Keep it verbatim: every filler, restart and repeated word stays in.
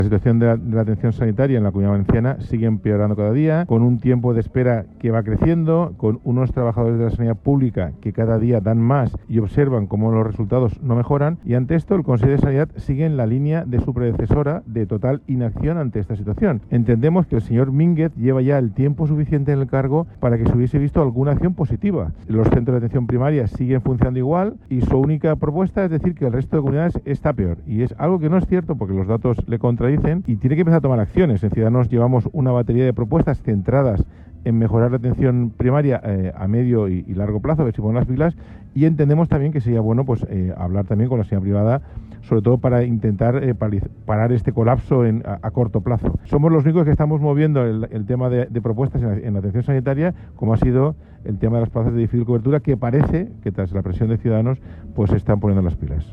La situación de la, de la atención sanitaria en la Comunidad Valenciana sigue empeorando cada día, con un tiempo de espera que va creciendo, con unos trabajadores de la sanidad pública que cada día dan más y observan cómo los resultados no mejoran, y ante esto el Consejo de Sanidad sigue en la línea de su predecesora de total inacción ante esta situación. Entendemos que el señor Mínguez lleva ya el tiempo suficiente en el cargo para que se hubiese visto alguna acción positiva. Los centros de atención primaria siguen funcionando igual y su única propuesta es decir que el resto de comunidades está peor, y es algo que no es cierto porque los datos le contradicen y tiene que empezar a tomar acciones. En Ciudadanos llevamos una batería de propuestas centradas en mejorar la atención primaria eh, a medio y, y largo plazo, a ver si ponen las pilas, y entendemos también que sería bueno pues eh, hablar también con la sanidad privada, sobre todo para intentar eh, parar este colapso en, a, a corto plazo. Somos los únicos que estamos moviendo el, el tema de, de propuestas en la, en la atención sanitaria, como ha sido el tema de las plazas de difícil cobertura, que parece que tras la presión de Ciudadanos pues se están poniendo las pilas.